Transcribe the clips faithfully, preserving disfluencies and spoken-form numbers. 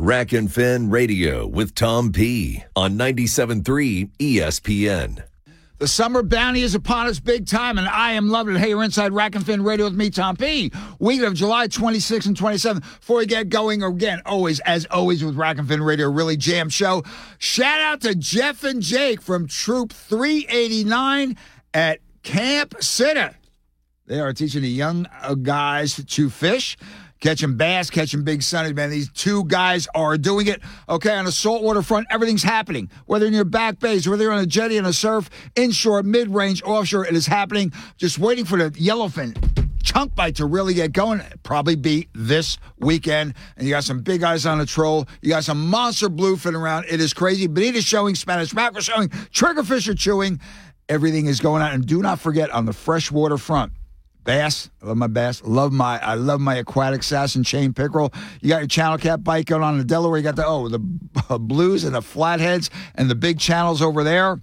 Rack and Fin Radio with Tom P. on ninety-seven point three E S P N. The summer bounty is upon us big time, and I am loving it. Hey, you're inside Rack and Fin Radio with me, Tom P. Week of July twenty-sixth and twenty-seventh. Before we get going, again, always, as always, with Rack and Fin Radio, a really jam show. Shout out to Jeff and Jake from Troop three eighty-nine at Camp Sitta. They are teaching the young guys to fish. Catching bass, catching big sunnies, man. These two guys are doing it. Okay, on the saltwater front, everything's happening. Whether in your back bays, whether you're on a jetty, on a surf, inshore, mid-range, offshore, it is happening. Just waiting for the yellowfin chunk bite to really get going. Probably be this weekend. And you got some big eyes on the troll. You got some monster bluefin around. It is crazy. Bonita's showing, Spanish mackerel showing, triggerfish are chewing. Everything is going on. And do not forget, on the freshwater front, bass, I love my bass. Love my, I love my aquatic sass and chain pickerel. You got your channel cat bite going on in the Delaware. You got the oh the uh, blues and the flatheads and the big channels over there.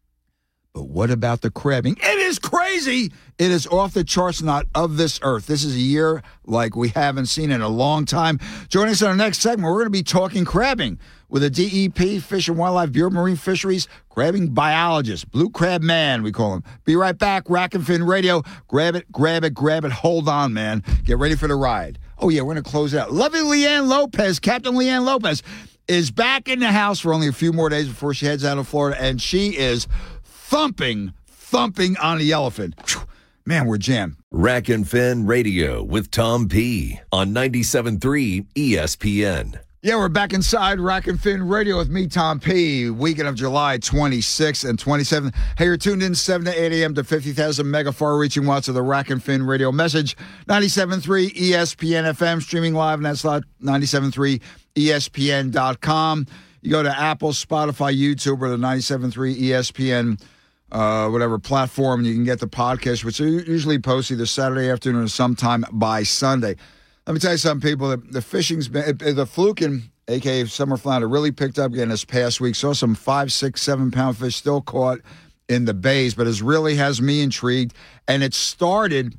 But what about the crabbing? It is crazy. It is off the charts, not of this earth. This is a year like we haven't seen in a long time. Joining us in our next segment, we're going to be talking crabbing with a D E P, Fish and Wildlife Bureau of Marine Fisheries, crabbing biologist, Blue Crab Man, we call him. Be right back, Rack and Fin Radio. Grab it, grab it, grab it. Hold on, man. Get ready for the ride. Oh, yeah, we're going to close it out. Lovely Leanne Lopez, Captain Leanne Lopez, is back in the house for only a few more days before she heads out of Florida, and she is thumping, thumping on the elephant. Whew. Man, we're jammed. Rack and Fin Radio with Tom P. on ninety-seven point three E S P N. Yeah, we're back inside Rack and Fin Radio with me, Tom P. Weekend of July twenty-sixth and twenty-seventh. Hey, you're tuned in seven to eight a.m. to fifty thousand mega far-reaching watts of the Rack and Fin Radio message. ninety-seven point three E S P N F M, streaming live, and that's ninety-seven point three E S P N dot com. You go to Apple, Spotify, YouTube, or the ninety-seven point three E S P N uh, whatever platform, and you can get the podcast, which are usually post either Saturday afternoon or sometime by Sunday. Let me tell you something, people. The, the fishing's been, the fluken, a k a summer flounder, really picked up again this past week. Saw some five, six, seven-pound fish still caught in the bays, but it really has me intrigued. And it started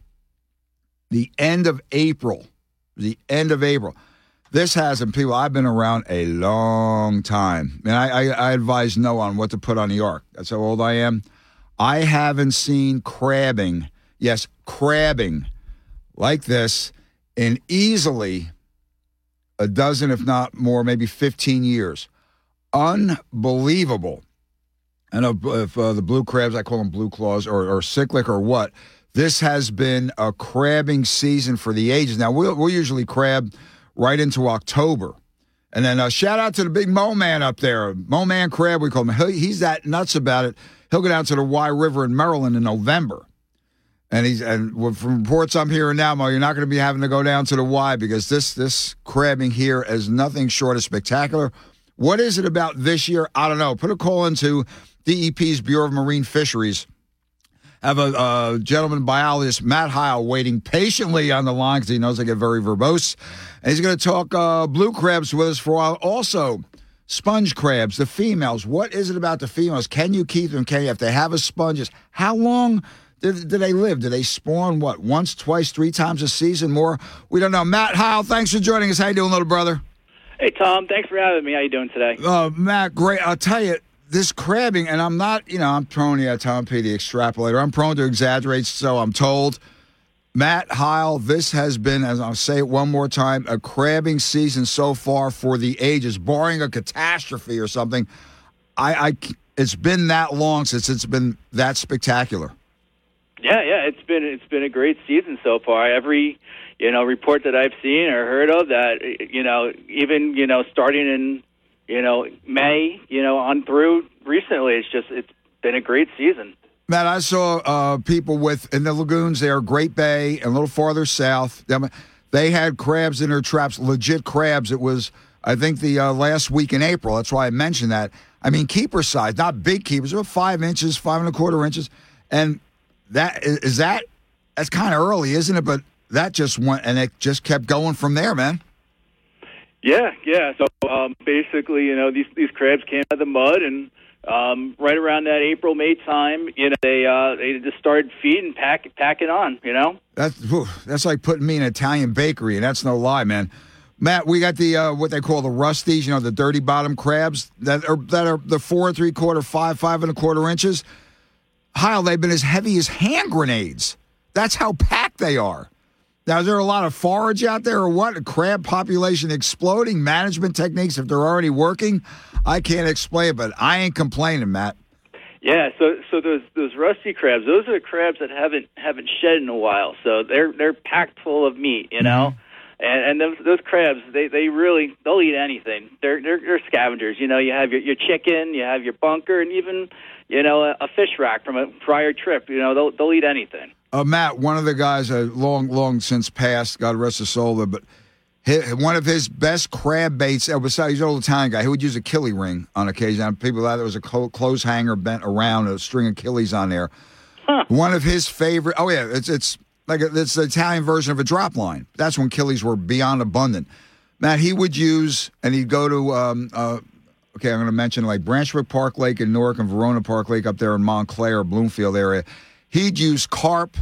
the end of April. The end of April. This has, and people, I've been around a long time. And I, I, I advise no on what to put on the ark. That's how old I am. I haven't seen crabbing, yes, crabbing like this in easily a dozen, if not more, maybe fifteen years. Unbelievable. I know if uh, the blue crabs, I call them blue claws, or, or cyclic or what, this has been a crabbing season for the ages. Now, we'll, we'll usually crab right into October. And then uh, shout out to the big Mo Man up there. Mo Man Crab, we call him. He, he's that nuts about it. He'll go down to the Y River in Maryland in November. And he's and from reports I'm hearing now, Mo, you're not going to be having to go down to the Y because this this crabbing here is nothing short of spectacular. What is it about this year? I don't know. Put a call into D E P's Bureau of Marine Fisheries. Have a uh, gentleman biologist, Matt Heil, waiting patiently on the line because he knows I get very verbose. And he's going to talk uh, blue crabs with us for a while. Also, sponge crabs, the females. What is it about the females? Can you keep them? Can you, if they have a sponges, how long do, do they live? Do they spawn, what, once, twice, three times a season, more? We don't know. Matt Heil, thanks for joining us. How you doing, little brother? Hey, Tom. Thanks for having me. How you doing today? Uh, Matt, great. I'll tell you, this crabbing, and I'm not, you know, I'm prone to, yeah, Tom P, the extrapolator. I'm prone to exaggerate, so I'm told. Matt Heil, this has been, as I'll say it one more time, a crabbing season so far for the ages, barring a catastrophe or something. I, I, it's been that long since it's been that spectacular. Yeah, yeah, it's been it's been a great season so far. Every you know report that I've seen or heard of, that you know even you know starting in you know May, you know on through recently, it's just it's been a great season. Matt, I saw uh, people with, in the lagoons there, Great Bay, and a little farther south, they had crabs in their traps, legit crabs. It was, I think, the uh, last week in April. That's why I mentioned that. I mean, keeper size, not big keepers, about five inches, five and a quarter inches. And that, is that, that's kind of early, isn't it? But that just went, and it just kept going from there, man. Yeah, yeah. So um, basically, you know, these, these crabs came out of the mud, and Um, right around that April, May time, you know, they uh, they just started feeding, pack, packing on, you know? That's, whew, that's like putting me in an Italian bakery, and that's no lie, man. Matt, we got the uh, what they call the rusties, you know, the dirty bottom crabs that are that are the four and three quarter, five, five and a quarter inches. Heil, they've been as heavy as hand grenades. That's how packed they are. Now, is there a lot of forage out there or what? A crab population exploding? Management techniques, if they're already working? I can't explain it, but I ain't complaining, Matt. Yeah, so so those those rusty crabs, those are the crabs that haven't haven't shed in a while. So they're they're packed full of meat, you know. Mm-hmm. And, and those, those crabs, they, they really, they'll eat anything. They're, they're they're scavengers. You know, you have your, your chicken, you have your bunker, and even, you know, a, a fish rack from a prior trip. You know, they'll they'll eat anything. Uh, Matt, one of the guys, uh, long, long since passed, God rest his soul, but his, one of his best crab baits, uh, besides he's an old Italian guy, he would use a killie ring on occasion. People thought there was a clothes hanger bent around, a string of killies on there. Huh. One of his favorite, oh yeah, it's it's like a, it's the Italian version of a drop line. That's when killies were beyond abundant. Matt, he would use, and he'd go to, um, uh, okay, I'm going to mention like Branchwick Park Lake in Newark and Verona Park Lake up there in Montclair, Bloomfield area. He'd use carp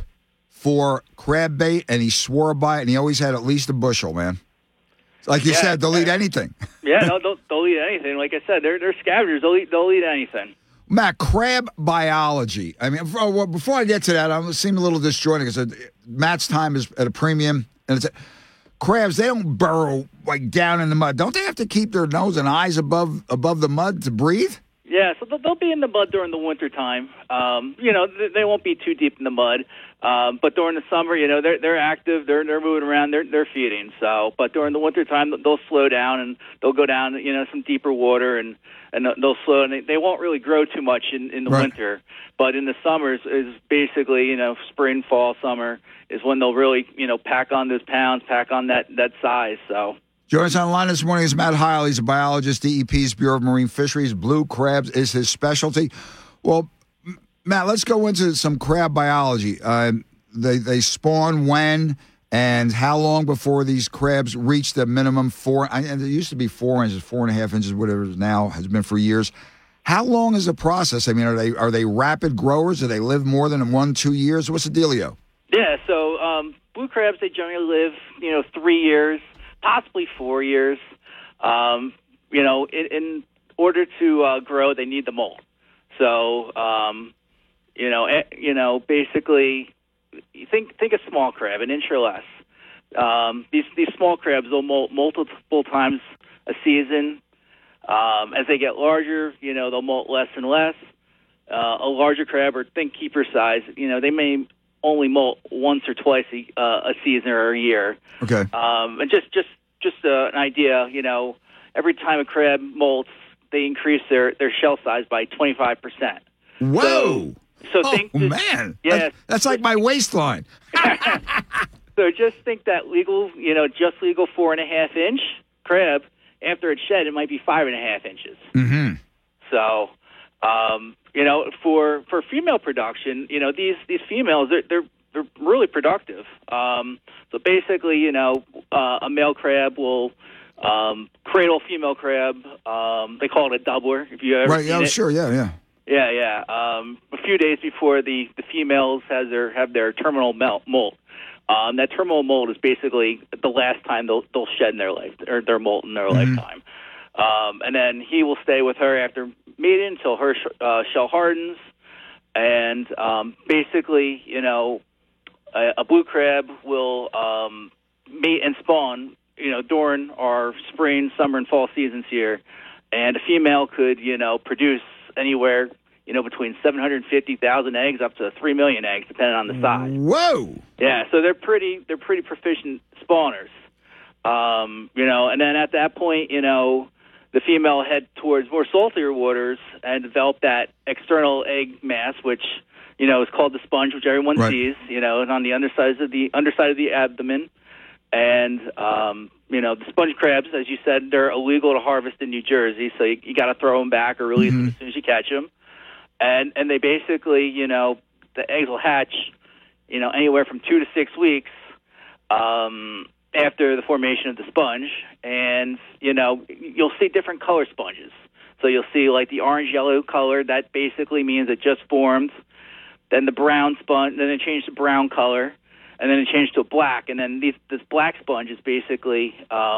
for crab bait, and he swore by it, and he always had at least a bushel, man. Like you yeah, said, they'll eat anything. Yeah, no, they'll, they'll eat anything. Like I said, they're they're scavengers. They'll eat they'll eat anything. Matt, crab biology. I mean, before, before I get to that, I seem a little disjointed because Matt's time is at a premium, and it's crabs. They don't burrow like down in the mud. Don't they have to keep their nose and eyes above above the mud to breathe? Yeah, so they'll, they'll be in the mud during the winter time. Um, you know, they, they won't be too deep in the mud. Um, but during the summer, you know, they're they're active, they're they're moving around, they're they're feeding. So, but during the winter time, they'll slow down and they'll go down, you know, some deeper water, and and they'll slow, and they, they won't really grow too much in, in the right. winter. But in the summers is basically, you know, spring, fall, summer is when they'll really, you know, pack on those pounds, pack on that that size. So. Joining us on the line this morning is Matt Heil. He's a biologist, D E P's Bureau of Marine Fisheries. Blue crabs is his specialty. Well, Matt, let's go into some crab biology. Uh, they they spawn when and how long before these crabs reach the minimum four? And it used to be four inches, four and a half inches, whatever it is now, has been for years. How long is the process? I mean, are they are they rapid growers? Do they live more than one, two years? What's the dealio? Yeah, so um, blue crabs, they generally live, you know, three years. Possibly four years. Um, you know, in, in order to uh, grow, they need the molt. So, um, you know, eh, you know, basically, think think a small crab, an inch or less. Um, these these small crabs will molt multiple times a season. Um, as they get larger, you know, they'll molt less and less. Uh, a larger crab, or think keeper size, you know, they may only molt once or twice a, uh, a season or a year. Okay. Um, and just just just uh, an idea, you know, every time a crab molts, they increase their, their shell size by twenty-five percent. Whoa! So, so oh, think, just, man. Yeah, that's, that's like my waistline. So just think that legal, you know, just legal four and a half inch crab, after it's shed, it might be five and a half inches. Mm-hmm. So, um, you know, for for female production, you know, these these females, they're they're, they're really productive. Um, so basically, you know, uh, a male crab will um, cradle female crab. Um, they call it a doubler. If you ever right, seen yeah, it. sure, yeah, yeah, yeah, yeah. Um, a few days before the, the females has their have their terminal melt, molt. Um, that terminal molt is basically the last time they'll they'll shed in their life or their molt in their mm-hmm. lifetime. Um, and then he will stay with her after mating until her sh- uh, shell hardens. And um, basically, you know, a, a blue crab will um, mate and spawn, you know, during our spring, summer, and fall seasons here. And a female could, you know, produce anywhere, you know, between seven hundred fifty thousand eggs up to three million eggs, depending on the size. Whoa! Yeah, so they're pretty, they're pretty proficient spawners. Um, you know, and then at that point, you know, the female will head towards more saltier waters and develop that external egg mass, which, you know, is called the sponge, which everyone right. sees, you know, and on the underside of the underside of the abdomen. And, um, you know, the sponge crabs, as you said, they're illegal to harvest in New Jersey, so you, you got to throw them back or release mm-hmm. them as soon as you catch them. And and they basically, you know, the eggs will hatch, you know, anywhere from two to six weeks um, after the formation of the sponge. And, you know, you'll see different color sponges. So you'll see, like, the orange-yellow color. That basically means it just formed. Then the brown sponge, then it changed to brown color. And then it changed to black. And then these, this black sponge is basically, um,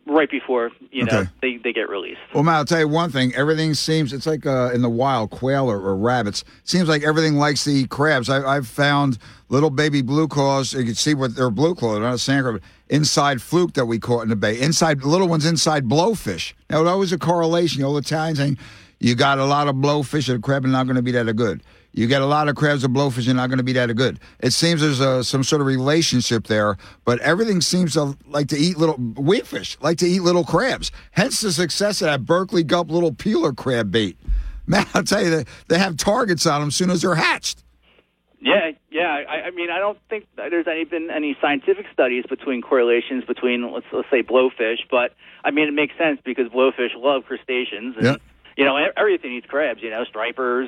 right before, you know, Okay. they, they get released. Well, Matt, I'll tell you one thing. Everything seems, it's like uh, in the wild, quail or, or rabbits. Seems like everything likes to eat crabs. I, I've found little baby blue claws. You can see what they're blue claws, not a sand crab. Inside fluke that we caught in the bay. Inside, little ones inside blowfish. Now, there was a correlation. The old Italians saying, you got a lot of blowfish and a crab are not going to be that good. You get a lot of crabs and blowfish and not going to be that good. It seems there's a, some sort of relationship there, but everything seems to like to eat little wheatfish, like to eat little crabs. Hence the success of that Berkeley Gulp little peeler crab bait. Man, I'll tell you, they, they have targets on them as soon as they're hatched. Yeah, yeah. I, I mean, I don't think that there's any been any scientific studies between correlations between let's let's say blowfish, but I mean it makes sense because blowfish love crustaceans, and Yep. you know everything eats crabs. You know, stripers.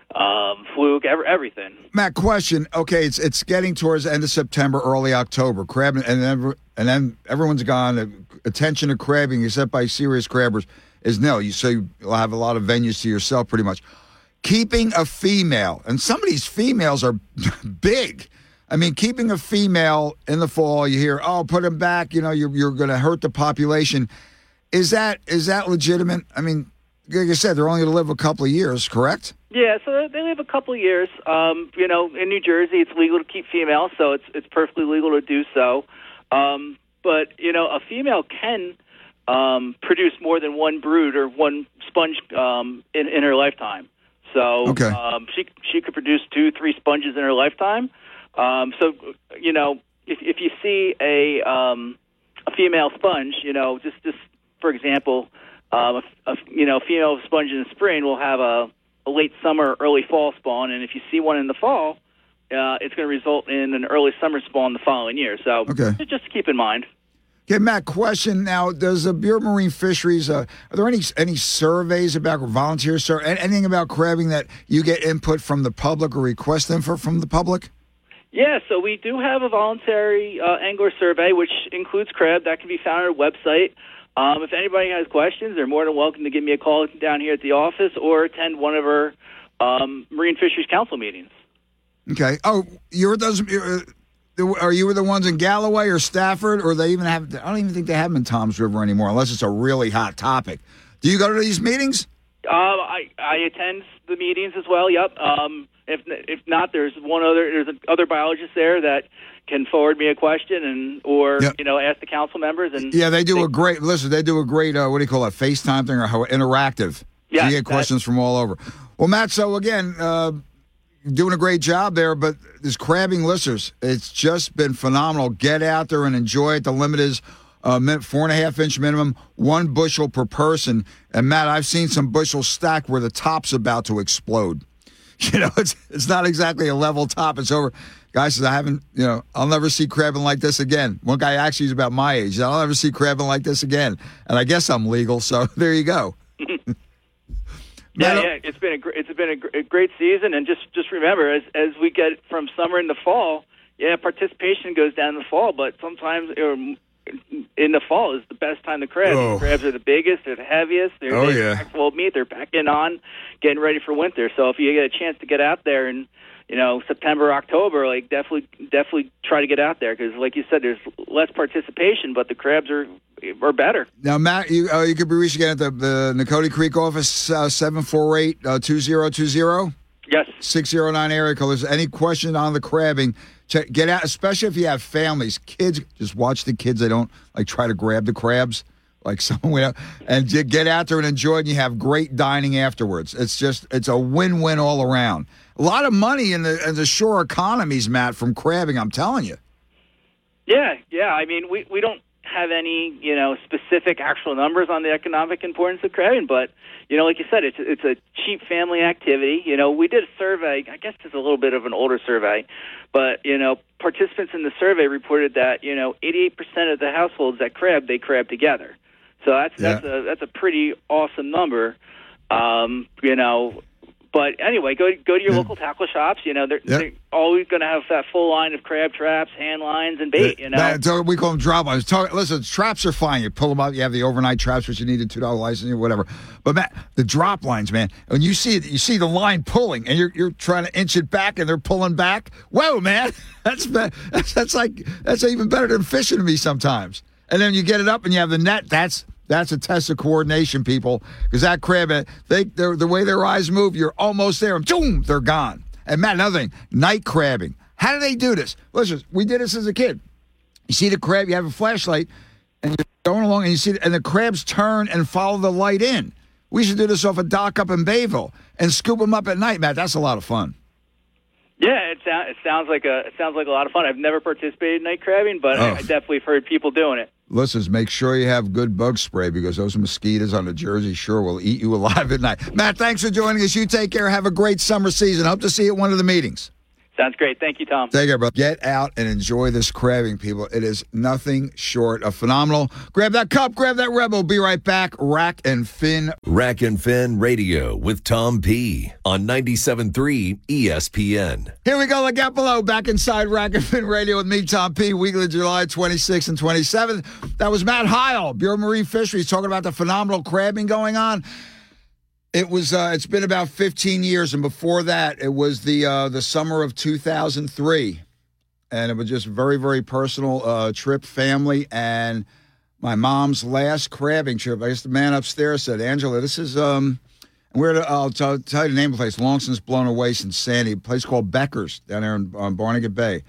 Um, fluke, every, everything. Matt, question. Okay, it's it's getting towards the end of September, early October. Crab, and then and then everyone's gone. Attention to crabbing, except by serious crabbers, is nil. You so you'll have a lot of venues to yourself, pretty much. Keeping a female, and some of these females are big. I mean, keeping a female in the fall, you hear, oh, put them back. You know, you're you're going to hurt the population. Is that is that legitimate? I mean, like I said, they're only going to live a couple of years, correct? Yeah, so they live a couple of years. Um, you know, in New Jersey, it's legal to keep females, so it's it's perfectly legal to do so. Um, but you know, a female can um, produce more than one brood or one sponge um, in in her lifetime. So Okay. um, she she could produce two, three sponges in her lifetime. Um, so you know, if if you see a um, a female sponge, you know, just just for example, um, a, a you know female sponge in the spring will have a a late summer, early fall spawn, and if you see one in the fall, uh, it's going to result in an early summer spawn the following year. So Okay. just to keep in mind. Okay, Matt, question now. Does the Bureau of Marine Fisheries, uh, are there any any surveys about volunteers, sir, anything about crabbing that you get input from the public or request info from the public? Yeah, so we do have a voluntary uh, angler survey, which includes crab. That can be found on our website. Um, if anybody has questions, they're more than welcome to give me a call down here at the office or attend one of our um, Marine Fisheries Council meetings. Okay. Oh, you're those. Uh, are you the ones in Galloway or Stafford, or they even have? I don't even think they have them in Toms River anymore, unless it's a really hot topic. Do you go to these meetings? Uh, I I attend the meetings as well. Yep. Um, if if not, there's one other there's other biologist there that can forward me a question and or Yep. you know ask the council members and Yeah, they do a great. Listen, they do a great. Uh, what do you call it? FaceTime thing or how interactive? Yeah, you get questions from all over. Well, Matt. So again, uh, doing a great job there. But this crabbing listeners, it's just been phenomenal. Get out there and enjoy it. The limit is uh, min- four and a half inch minimum, one bushel per person. And Matt, I've seen some bushels stacked where the top's about to explode. You know, it's it's not exactly a level top. It's over. Guy says, I haven't, you know, I'll never see crabbing like this again. One guy actually is about my age. I'll never see crabbing like this again. And I guess I'm legal, so there you go. yeah, Matt, yeah, it's been a gr- it's been a, gr- a great season, and just just remember as as we get from summer into fall, yeah, participation goes down in the fall, but sometimes um, in the fall is the best time to crab. Oh. Crabs are the biggest, they're the heaviest, they're Oh, they're yeah. packed full of meat, they're packing on, getting ready for winter. So if you get a chance to get out there and you know September, October, like definitely definitely try to get out there because, like you said, there's less participation, but the crabs are are better. Now, Matt, you uh, you could be reached again at the, the Nakota Creek office, uh, seven four eight, two zero two zero. Yes. six oh nine area code. If there's any question on the crabbing, check, get out, especially if you have families. Kids, just watch the kids. They don't like try to grab the crabs like someone went out. And ju- get out there and enjoy it, and you have great dining afterwards. It's just, it's a win-win all around. A lot of money in the, in the shore economies, Matt, from crabbing, I'm telling you. Yeah, yeah. I mean, we, we don't have any, you know, specific actual numbers on the economic importance of crabbing, but, you know, like you said, it's it's a cheap family activity. You know, we did a survey, I guess it's a little bit of an older survey, but, you know, participants in the survey reported that, you know, eighty-eight percent of the households that crab, they crab together. So that's that's Yeah. a that's a pretty awesome number. Um, you know, but anyway, go go to your Yeah. local tackle shops. You know, they're, Yeah. they're always going to have that full line of crab traps, hand lines, and bait. You know, Matt, so we call them drop lines. Talk, listen, traps are fine. You pull them up. You have the overnight traps, which you need a two dollar license or whatever. But Matt, the drop lines, man. When you see it, you see the line pulling, and you're you're trying to inch it back, and they're pulling back. Whoa, man, that's be- that's, that's like that's even better than fishing to me sometimes. And then you get it up and you have the net. That's that's a test of coordination, people. Because that crab, they the way their eyes move, you're almost there. And boom, they're gone. And Matt, another thing, night crabbing. How do they do this? Listen, we did this as a kid. You see the crab, you have a flashlight, and you're going along, and you see, and the crabs turn and follow the light in. We should do this off a dock up in Bayville and scoop them up at night, Matt. That's a lot of fun. Yeah, it, sound, it sounds like a it sounds like a lot of fun. I've never participated in night crabbing, but oh. I definitely have heard people doing it. Listen, make sure you have good bug spray because those mosquitoes on the Jersey Shore will eat you alive at night. Matt, thanks for joining us. You take care. Have a great summer season. Hope to see you at one of the meetings. Sounds great. Thank you, Tom. Take care, bro. Get out and enjoy this crabbing, people. It is nothing short of phenomenal. Grab that cup, grab that Rebel. Be right back. Rack and Fin. Rack and Fin Radio with Tom P. on ninety-seven point three E S P N. Here we go. Look out below. Back inside Rack and Fin Radio with me, Tom P. Weekly July twenty-sixth and twenty-seventh. That was Matt Heil, Bureau of Marine Fisheries, talking about the phenomenal crabbing going on. It was. Uh, it's been about fifteen years, and before that, it was the uh, the summer of two thousand three, and it was just very, very personal uh, trip, family, and my mom's last crabbing trip. I guess the man upstairs said, "Angela, this is um, we're at, I'll tell, tell you the name of the place. Long since blown away since Sandy. A place called Becker's down there in um, Barnegat Bay,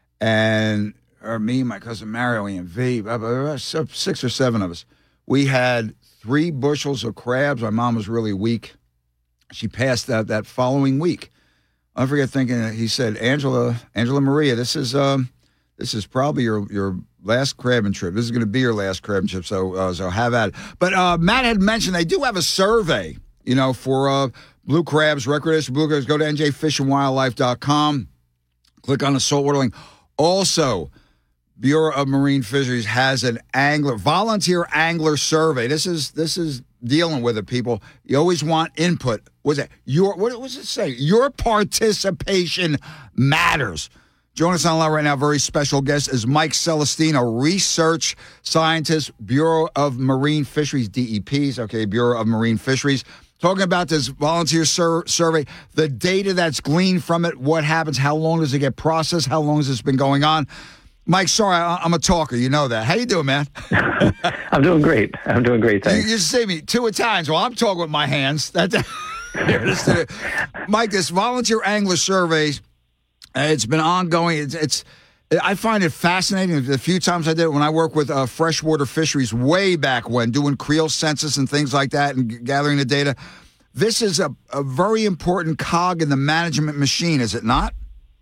and or me, my cousin Mario, and V, blah, blah, blah, six or seven of us. We had three bushels of crabs. My mom was really weak. She passed out that following week. I forget thinking, he said, Angela, Angela Maria, this is um, this is probably your, your last crabbing trip. This is going to be your last crabbing trip, so uh, so have at it. But uh, Matt had mentioned they do have a survey, you know, for uh, blue crabs, recreational blue crabs. Go to N J fish and wildlife dot com. Click on the saltwater link. Also, Bureau of Marine Fisheries has an angler, volunteer angler survey. This is this is dealing with it, people. You always want input. What's that? Your what does it say? Your participation matters. Joining us on line right now, very special guest is Mike Celestino, research scientist, Bureau of Marine Fisheries, D E Ps, okay, Bureau of Marine Fisheries. Talking about this volunteer sur- survey, the data that's gleaned from it, what happens, how long does it get processed, how long has this been going on? Mike, sorry, I'm a talker. You know that. How you doing, man? I'm doing great. I'm doing great, thanks. You, you see me two Italians. Well, I'm talking with my hands. That, Mike, this volunteer angler survey, uh, it's been ongoing. It's, it's I find it fascinating. The few times I did it when I worked with uh, freshwater fisheries way back when, doing creel census and things like that and g- gathering the data. This is a, a very important cog in the management machine, is it not?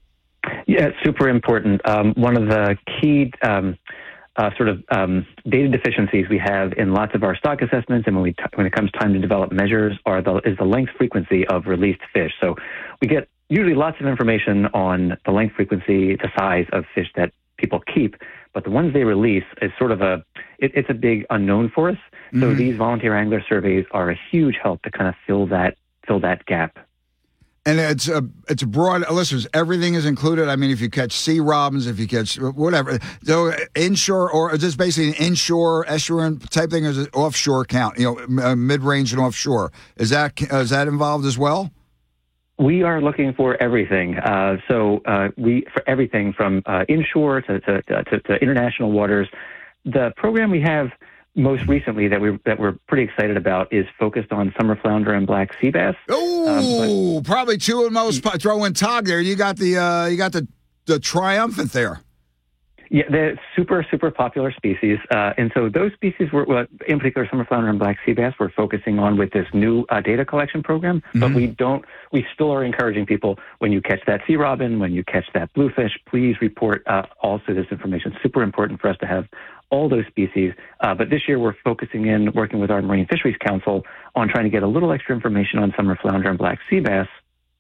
Yeah, it's super important. Um, one of the key um, uh, sort of um, data deficiencies we have in lots of our stock assessments, and when we t- when it comes time to develop measures, are the is the length frequency of released fish. So we get usually lots of information on the length frequency, the size of fish that people keep, but the ones they release is sort of a it, it's a big unknown for us. Mm-hmm. So these volunteer angler surveys are a huge help to kind of fill that fill that gap. And it's a it's a broad. Listeners, everything is included. I mean, if you catch sea robins, if you catch whatever, so inshore or just basically an inshore estuarine type thing, or is it offshore count? You know, mid range and offshore. Is that is that involved as well? We are looking for everything. Uh, so uh, we for everything from uh, inshore to to, to to international waters. The program we have most recently that we that we're pretty excited about is focused on summer flounder and black sea bass. Oh, um, probably two of the most. Throw in Tog there. You got the uh, you got the the triumphant there. Yeah, they're super super popular species, uh, and so those species were, well, in particular, summer flounder and black sea bass, we're focusing on with this new uh, data collection program. Mm-hmm. But we don't. We still are encouraging people, when you catch that sea robin, when you catch that bluefish, please report uh, also this information. Super important for us to have all those species. Uh, but this year we're focusing in, working with our Marine Fisheries Council, on trying to get a little extra information on summer flounder and black sea bass.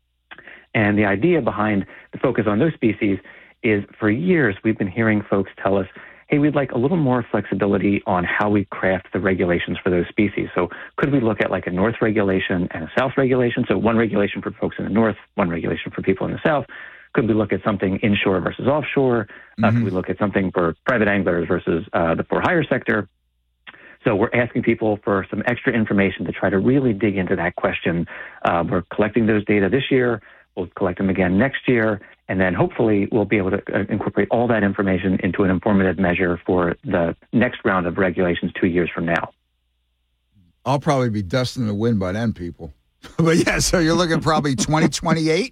And the idea behind the focus on those species is, for years we've been hearing folks tell us, hey, we'd like a little more flexibility on how we craft the regulations for those species. So could we look at like a north regulation and a south regulation? So one regulation for folks in the north, one regulation for people in the south. Could we look at something inshore versus offshore? Mm-hmm. Uh, could we look at something for private anglers versus uh, the for-hire sector? So we're asking people for some extra information to try to really dig into that question. Uh, we're collecting those data this year. We'll collect them again next year. And then hopefully we'll be able to uh, incorporate all that information into an informative measure for the next round of regulations two years from now. I'll probably be dusting the wind by then, people. But yeah, so you're looking probably twenty twenty-eight?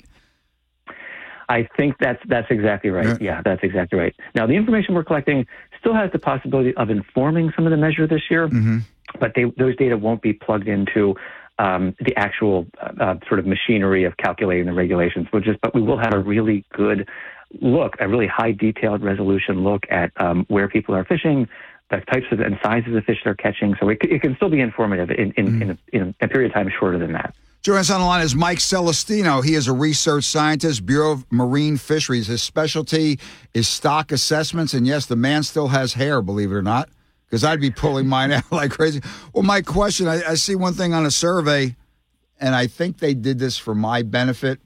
I think that's that's exactly right. Yeah. yeah, that's exactly right. Now, the information we're collecting still has the possibility of informing some of the measure this year, mm-hmm. but they, those data won't be plugged into um, the actual uh, sort of machinery of calculating the regulations. We'll just, but we will have a really good look, a really high detailed resolution look at um, where people are fishing, the types of and sizes of fish they're catching. So it, it can still be informative in, in, mm-hmm. in, a, in a period of time shorter than that. Joining us on the line is Mike Celestino. He is a research scientist, Bureau of Marine Fisheries. His specialty is stock assessments. And yes, the man still has hair, believe it or not, because I'd be pulling mine out like crazy. Well, my question, I, I see one thing on a survey, and I think they did this for my benefit.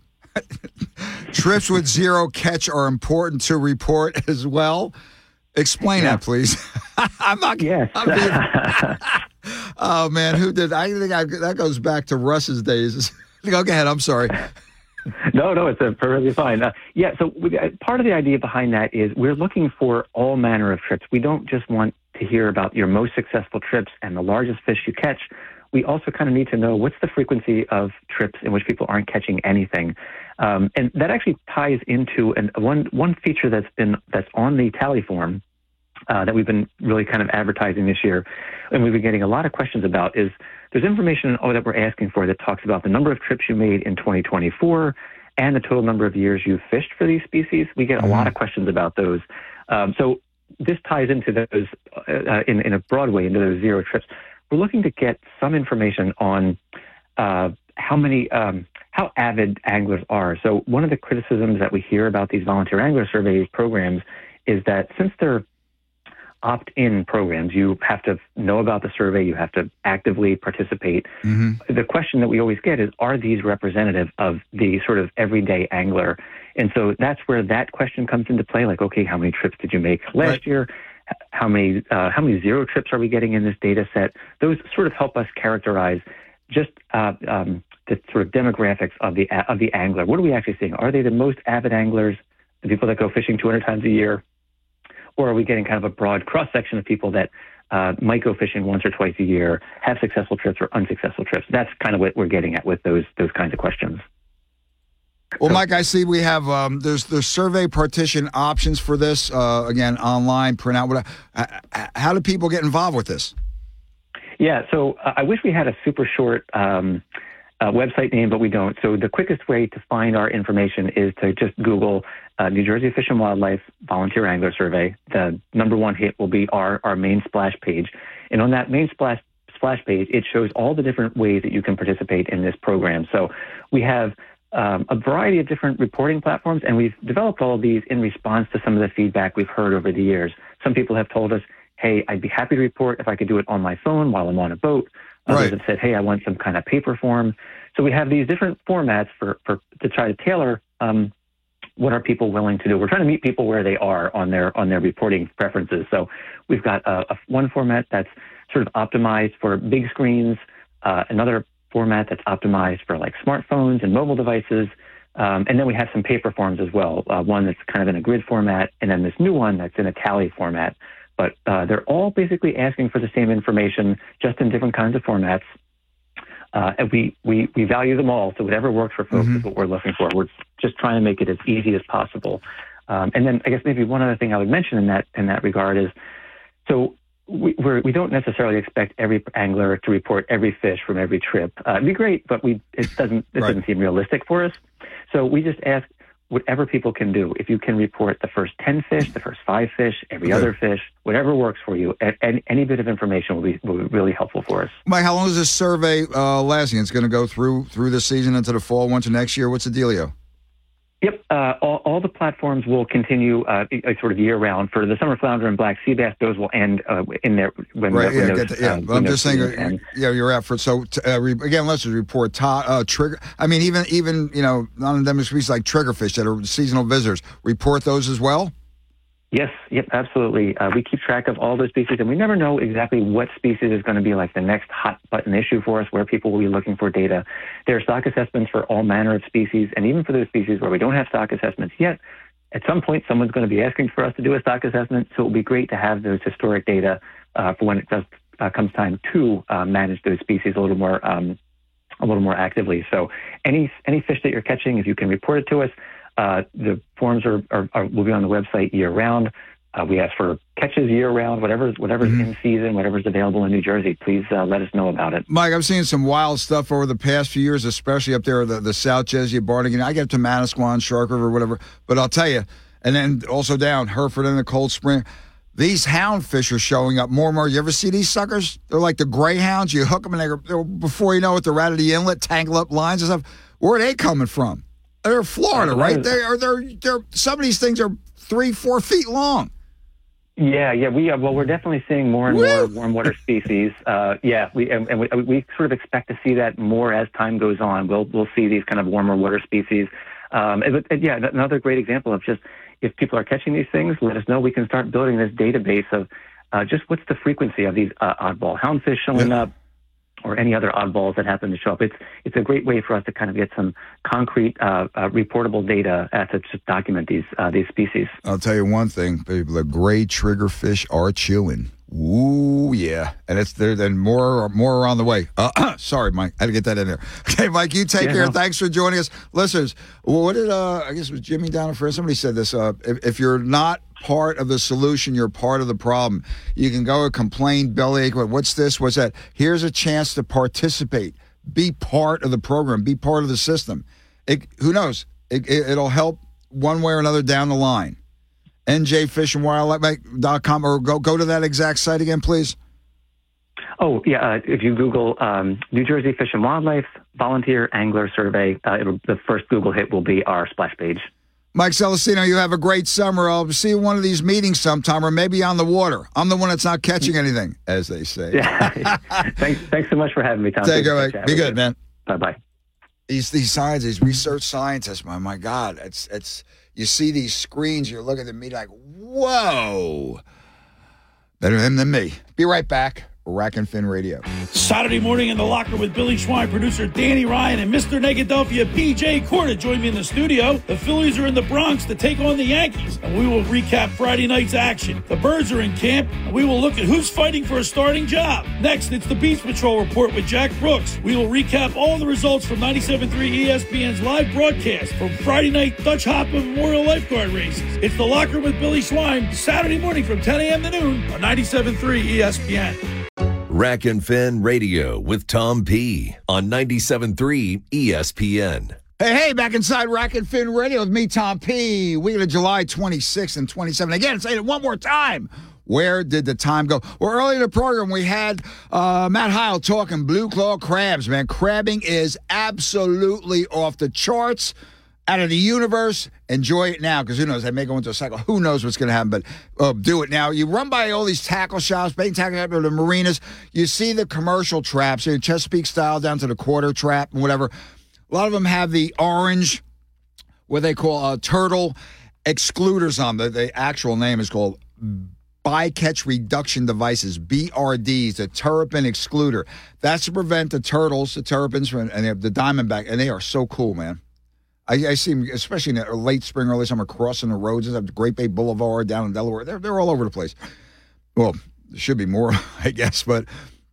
Trips with zero catch are important to report as well. Explain yeah. that, please. I'm not. Yes. I'm being, oh man, who did? I think I, that goes back to Russ's days. Go ahead. I'm sorry. No, no, it's uh, perfectly fine. Uh, yeah. So we, uh, part of the idea behind that is we're looking for all manner of trips. We don't just want to hear about your most successful trips and the largest fish you catch. We also kind of need to know what's the frequency of trips in which people aren't catching anything. Um, and that actually ties into an, one one feature that's been that's on the tally form uh, that we've been really kind of advertising this year, and we've been getting a lot of questions about. Is there's information oh, that we're asking for that talks about the number of trips you made in twenty twenty-four and the total number of years you've fished for these species. We get a mm-hmm. lot of questions about those. Um, so this ties into those uh, in in a broad way into those zero trips. We're looking to get some information on uh, how many, um, how avid anglers are. So one of the criticisms that we hear about these volunteer angler survey programs is that since they're opt-in programs, you have to know about the survey, you have to actively participate. Mm-hmm. The question that we always get is, are these representative of the sort of everyday angler? And so that's where that question comes into play, like, okay, how many trips did you make last right. year? How many uh, how many zero trips are we getting in this data set? Those sort of help us characterize just uh, um, the sort of demographics of the of the angler. What are we actually seeing? Are they the most avid anglers, the people that go fishing two hundred times a year? Or are we getting kind of a broad cross-section of people that uh, might go fishing once or twice a year, have successful trips or unsuccessful trips? That's kind of what we're getting at with those those kinds of questions. Well, Mike, I see we have um, there's the survey partition options for this. Uh, again, online, print out. What, uh, how do people get involved with this? Yeah, so uh, I wish we had a super short um, uh, website name, but we don't. So the quickest way to find our information is to just Google uh, New Jersey Fish and Wildlife Volunteer Angler Survey. The number one hit will be our, our main splash page. And on that main splash splash page, it shows all the different ways that you can participate in this program. So we have Um, a variety of different reporting platforms, and we've developed all of these in response to some of the feedback we've heard over the years. Some people have told us, hey, I'd be happy to report if I could do it on my phone while I'm on a boat. Others right. have said, hey, I want some kind of paper form. So we have these different formats for, for to try to tailor um, what are people willing to do. We're trying to meet people where they are on their on their reporting preferences. So we've got a, a one format that's sort of optimized for big screens, uh, another format that's optimized for like smartphones and mobile devices. Um, and then we have some paper forms as well, uh, one that's kind of in a grid format, and then this new one that's in a tally format. But uh, they're all basically asking for the same information, just in different kinds of formats. Uh, and we, we, we value them all, so whatever works for folks mm-hmm. is what we're looking for. We're just trying to make it as easy as possible. Um, and then I guess maybe one other thing I would mention in that in that regard is, so We we're, we don't necessarily expect every angler to report every fish from every trip. Uh, it'd be great, but we it doesn't it right. doesn't seem realistic for us. So we just ask whatever people can do. If you can report the first ten fish, the first five fish, every okay. other fish, whatever works for you, and any bit of information will be, will be really helpful for us. Mike, how long is this survey uh, lasting? It's going to go through through the season into the fall, winter next year. What's the dealio? Yep, uh, all, all the platforms will continue uh, sort of year-round. For the summer flounder and black sea bass, those will end uh, in there when, right, when yeah, those, the, yeah. um, But I'm just saying, end. yeah, you're out for so uh, re, again. Let's just report to, uh, trigger. I mean, even even you know non-endemic species like triggerfish that are seasonal visitors. Report those as well. Yes, yep, absolutely. Uh, we keep track of all those species, and we never know exactly what species is going to be like the next hot button issue for us, where people will be looking for data. There are stock assessments for all manner of species, and even for those species where we don't have stock assessments yet, at some point someone's going to be asking for us to do a stock assessment, so it will be great to have those historic data uh, for when it does uh, comes time to uh, manage those species a little more um, a little more actively. So any any fish that you're catching, if you can report it to us, Uh, the forms are, are, are will be on the website year round. Uh, we ask for catches year round, whatever's whatever's mm-hmm. in season, whatever's available in New Jersey. Please uh, let us know about it. Mike, I've seen some wild stuff over the past few years, especially up there the the South Jesuit Barnegat. I get up to Manasquan, Shark River, whatever. But I'll tell you, and then also down Hereford and the Cold Spring, these houndfish are showing up more and more. You ever see these suckers? They're like the greyhounds. You hook them and they're, they're before you know it, they're out of the inlet, tangle up lines and stuff. Where are they coming from? They're Florida, right? They are. They're. They're. Some of these things are three, four feet long. Yeah, yeah. We are. Well, we're definitely seeing more and Woo! more warm water species. Uh, yeah, we and, and we, we sort of expect to see that more as time goes on. We'll we'll see these kind of warmer water species. Um, and, and yeah, another great example of just if people are catching these things, let us know. We can start building this database of uh, just what's the frequency of these uh, oddball houndfish showing yeah. up, or any other oddballs that happen to show up. It's it's a great way for us to kind of get some concrete, uh, uh, reportable data uh, to just document these uh, these species. I'll tell you one thing, people, the gray triggerfish are chewing. Ooh, yeah. And it's there, then more more are on the way. Uh, sorry, Mike. I had to get that in there. Okay, Mike, you take yeah, care. No. Thanks for joining us. Listeners, what did, uh, I guess it was Jimmy down for somebody said this, uh, if, if you're not part of the solution, you're part of the problem. You can go and complain, bellyache, what's this, what's that? Here's a chance to participate. Be part of the program. Be part of the system. It, who knows? It, it, it'll help one way or another down the line. N J Fish and Wildlife dot com, or go go to that exact site again, please. Oh, yeah. Uh, if you Google um, New Jersey Fish and Wildlife Volunteer Angler Survey, uh, it'll, the first Google hit will be our splash page. Mike Celestino, you have a great summer. I'll see you at one of these meetings sometime, or maybe on the water. I'm the one that's not catching anything, as they say. Yeah. thanks, thanks so much for having me, Tom. Take care, Mike. Be good, man. Bye-bye. These these scientists, these research scientists, my my God, it's it's you see these screens, you're looking at me like, whoa, better him than me. Be right back. Rack and Fin Radio. Saturday morning in the locker with Billy Schwein, producer Danny Ryan, and Mister Negadelphia, P J Corda join me in the studio. The Phillies are in the Bronx to take on the Yankees, and we will recap Friday night's action. The Birds are in camp, and we will look at who's fighting for a starting job. Next, it's the Beach Patrol Report with Jack Brooks. We will recap all the results from ninety-seven point three E S P N's live broadcast from Friday night Dutch Hopper Memorial Lifeguard races. It's the locker with Billy Schwein, Saturday morning from ten a.m. to noon on ninety-seven point three E S P N. Rack and Fin Radio with Tom P. on ninety-seven point three E S P N. Hey, hey, back inside Rack and Fin Radio with me, Tom P. Week of July twenty-sixth and twenty-seventh. Again, say it one more time. Where did the time go? Well, early in the program, we had uh, Matt Heil talking blue claw crabs, man. Crabbing is absolutely off the charts. Out of the universe, enjoy it now, because who knows, they may go into a cycle. Who knows what's going to happen, but uh, do it now. You run by all these tackle shops, bait tackle shops, or the marinas, you see the commercial traps, you know, Chesapeake style down to the quarter trap and whatever. A lot of them have the orange, what they call uh, turtle excluders on them. The, the actual name is called bycatch reduction devices, B R Ds, the terrapin excluder. That's to prevent the turtles, the terrapins, from, and they have the diamondback, and they are so cool, man. I, I see them, especially in the late spring, early summer, crossing the roads. They have the Great Bay Boulevard down in Delaware. They're they're all over the place. Well, there should be more, I guess, but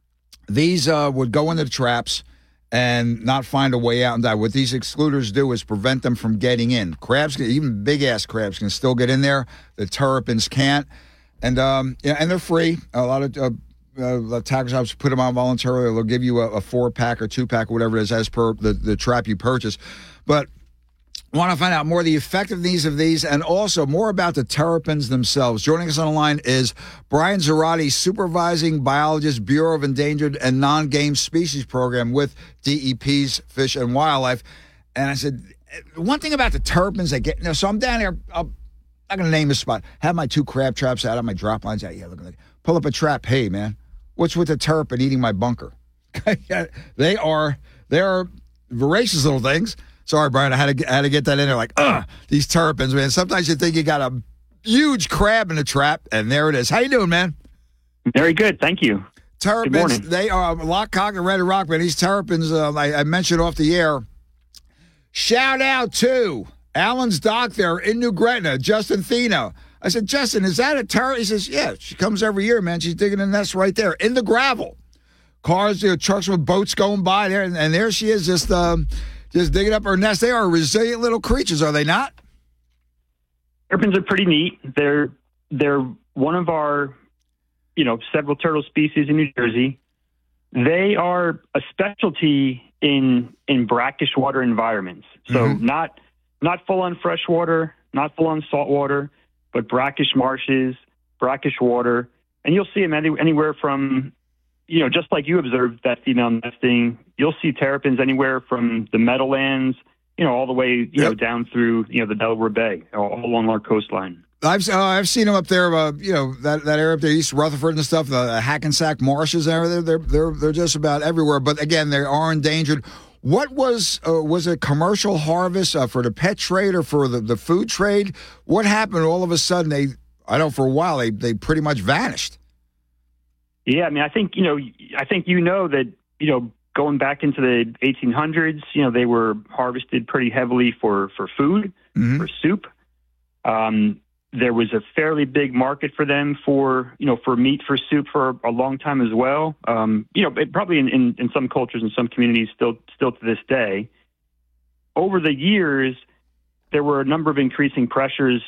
these uh, would go into the traps and not find a way out and die. What these excluders do is prevent them from getting in. Crabs, even big-ass crabs, can still get in there. The terrapins can't. And um, yeah, and they're free. A lot of uh, uh, tackle shops put them on voluntarily. They'll give you a, a four-pack or two-pack or whatever it is as per the, the trap you purchase. But want to find out more of the effectiveness of these and also more about the terrapins themselves. Joining us on the line is Brian Zarate, Supervising Biologist, Bureau of Endangered and Non-Game Species Program with D E P's Fish and Wildlife. And I said, one thing about the terrapins, they get, you know, so I'm down there, I'm not going to name this spot, have my two crab traps out, have my drop lines out. Yeah, look at that. Pull up a trap. Hey, man, what's with the terrapin eating my bunker? they are, they are voracious little things. Sorry, Brian, I had to I had to get that in there. Like, ugh, these terrapins, man. Sometimes you think you got a huge crab in the trap, and there it is. How you doing, man? Very good, thank you. Terrapins, they are Lockcock and Red Rock, man. These terrapins, uh, I, I mentioned off the air. Shout out to Alan's doc there in New Gretna, Justin Thino. I said, Justin, is that a terrapin? He says, yeah, she comes every year, man. She's digging a nest right there in the gravel. Cars, you know, trucks with boats going by there, and, and there she is, just um, just digging up her nest. They are resilient little creatures, are they not? Terrapins are pretty neat. They're they're one of our, you know, several turtle species in New Jersey. They are a specialty in in brackish water environments. So mm-hmm. not not full on freshwater, not full on saltwater, but brackish marshes, brackish water, and you'll see them any, anywhere from, you know, just like you observed that female nesting, you'll see terrapins anywhere from the Meadowlands, you know, all the way, you yep. know, down through, you know, the Delaware Bay, all along our coastline. I've uh, I've seen them up there, uh, you know, that, that area up there, East Rutherford and stuff, the Hackensack marshes and everything. They're they're they're just about everywhere. But again, they are endangered. What was uh, was it commercial harvest uh, for the pet trade or for the, the food trade? What happened? All of a sudden, they I know for a while they they pretty much vanished. Yeah, I mean, I think you know, I think you know that you know. Going back into the eighteen hundreds, you know, they were harvested pretty heavily for, for food, mm-hmm. for soup. Um, there was a fairly big market for them for, you know, for meat, for soup for a long time as well. Um, you know, it, probably in, in, in some cultures and some communities still, still to this day. Over the years, there were a number of increasing pressures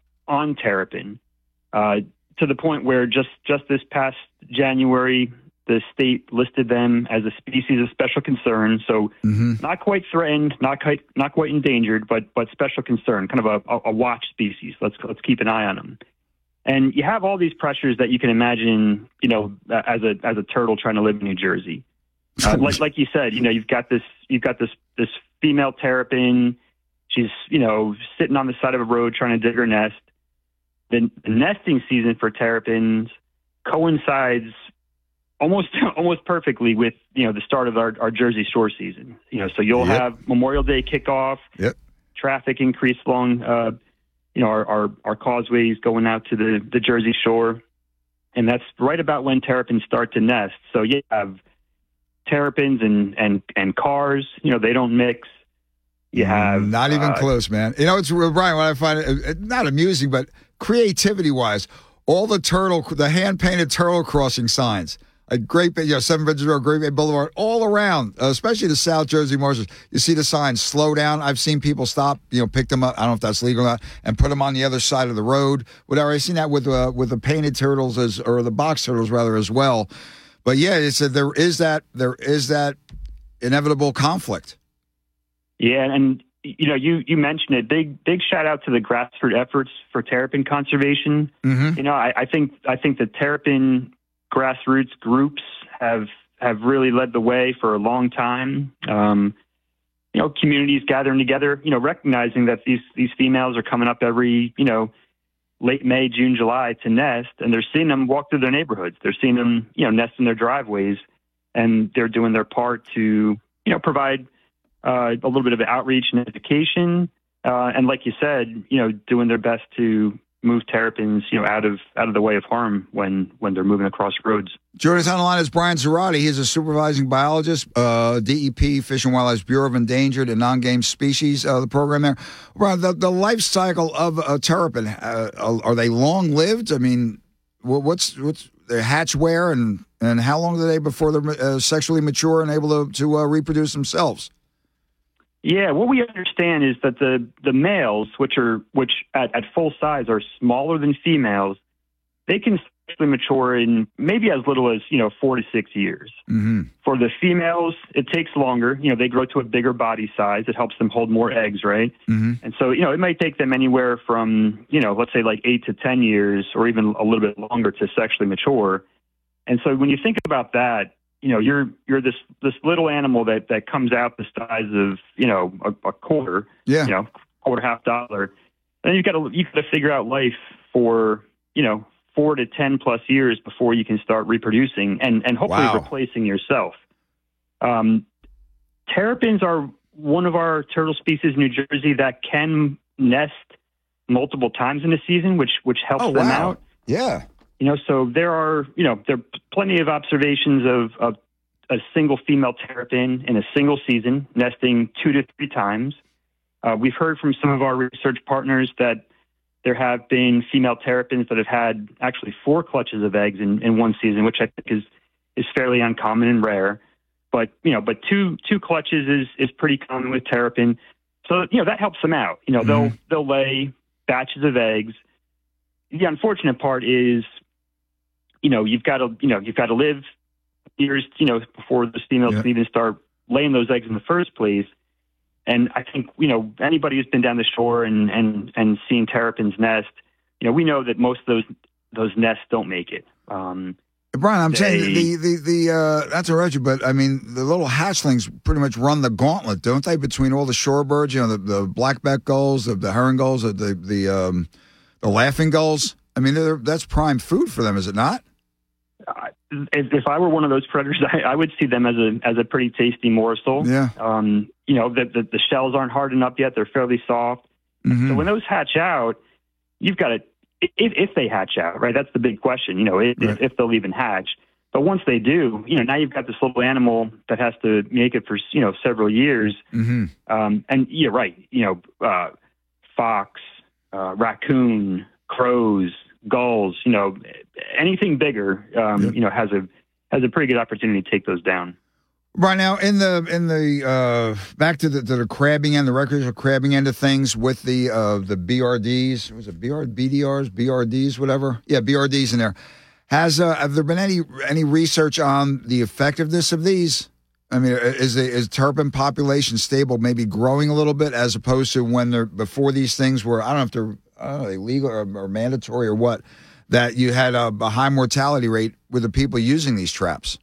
on terrapin uh, to the point where just, just this past January, the state listed them as a species of special concern, so mm-hmm. not quite threatened, not quite not quite endangered, but but special concern, kind of a, a watch species. Let's let's keep an eye on them. And you have all these pressures that you can imagine, you know, as a as a turtle trying to live in New Jersey. Uh, like like you said, you know, you've got this you've got this this female terrapin. She's you know sitting on the side of a road trying to dig her nest. The, the nesting season for terrapins coincides almost almost perfectly with, you know, the start of our, our Jersey Shore season. You know, so you'll yep. have Memorial Day kickoff, yep. traffic increase along, uh, you know, our, our, our causeways going out to the, the Jersey Shore. And that's right about when terrapins start to nest. So you have terrapins and, and, and cars, you know, they don't mix. You have not even uh, close, man. You know, it's Brian, what I find it, not amusing, but creativity wise, all the turtle, the hand painted turtle crossing signs. A Great Bay, you know, Seven Bridges Road, Great Bay Boulevard, all around, uh, especially the South Jersey marshes. You see the signs, slow down. I've seen people stop, you know, pick them up. I don't know if that's legal or not, and put them on the other side of the road. Whatever. I've seen that with uh, with the painted turtles as, or the box turtles rather as well. But yeah, it's a, there is that there is that inevitable conflict. Yeah, and you know, you you mentioned it. Big big shout out to the grassroots efforts for terrapin conservation. Mm-hmm. You know, I, I think I think the terrapin grassroots groups have have really led the way for a long time. Um, you know, communities gathering together, you know, recognizing that these these females are coming up every, you know, late May, June, July to nest, and they're seeing them walk through their neighborhoods. They're seeing them, you know, nest in their driveways, and they're doing their part to, you know, provide uh, a little bit of outreach and education. Uh, and like you said, you know, doing their best to move terrapins, you know, out of out of the way of harm when when they're moving across roads. Joining us on the line is Brian Zarate. He's a supervising biologist, uh, D E P, Fish and Wildlife Bureau of Endangered and Non-Game Species, uh, the program there. Brian, the, the life cycle of a terrapin, uh, are they long-lived? I mean, what's what's they hatch where, and, and how long do they before they're uh, sexually mature and able to, to uh, reproduce themselves? Yeah, what we understand is that the, the males, which are which at, at full size are smaller than females, they can sexually mature in maybe as little as, you know, four to six years. Mm-hmm. For the females, it takes longer. You know, they grow to a bigger body size. It helps them hold more eggs, right? Mm-hmm. And so, you know, it might take them anywhere from, you know, let's say like eight to ten years or even a little bit longer to sexually mature. And so when you think about that, you know, you're you're this this little animal that, that comes out the size of, you know, a, a quarter, yeah. you know, quarter half dollar. Then you've got to you got to figure out life for, you know, four to ten plus years before you can start reproducing and and hopefully wow. replacing yourself. Um, terrapins are one of our turtle species in New Jersey that can nest multiple times in a season, which which helps oh, them wow. out. Yeah. You know, so there are, you know, there are plenty of observations of, of a single female terrapin in a single season, nesting two to three times. Uh, we've heard from some of our research partners that there have been female terrapins that have had actually four clutches of eggs in, in one season, which I think is, is fairly uncommon and rare. But, you know, but two two clutches is, is pretty common with terrapin. So, you know, that helps them out. You know, mm-hmm. they'll they'll lay batches of eggs. The unfortunate part is, you know, you've got to, you know, you've got to live years, you know, before the females yeah. can even start laying those eggs in the first place. And I think, you know, anybody who's been down the shore and, and, and seen terrapins nest, you know, we know that most of those those nests don't make it. Um, Brian, I'm they, saying the the the uh, not to interrupt you, but I mean the little hatchlings pretty much run the gauntlet, don't they? Between all the shorebirds, you know, the, the blackback gulls, the, the herring gulls, the the the, um, the laughing gulls. I mean, that's prime food for them, is it not? Uh, if, if I were one of those predators, I, I would see them as a as a pretty tasty morsel. Yeah. Um, you know, the, the the shells aren't hardened up yet; they're fairly soft. Mm-hmm. So when those hatch out, you've got to if, if they hatch out, right? That's the big question. You know, if, right. if, if they'll even hatch. But once they do, you know, now you've got this little animal that has to make it for you know several years. Mm-hmm. Um, and you're right. You know, uh, fox, uh, raccoon, crows, gulls, you know, anything bigger, um, yep. you know, has a has a pretty good opportunity to take those down. Right now, in the in the uh, back to the to the crabbing end, the recreational crabbing end of things with the uh, the B R Ds, was it B R B D Rs, B R Ds, whatever? Yeah, B R Ds in there. Has uh, have there been any any research on the effectiveness of these? I mean, is the is terrapin population stable, maybe growing a little bit, as opposed to when they're before these things were, I don't know if they're I don't know, illegal or, or mandatory or what, that you had a, a high mortality rate with the people using these traps?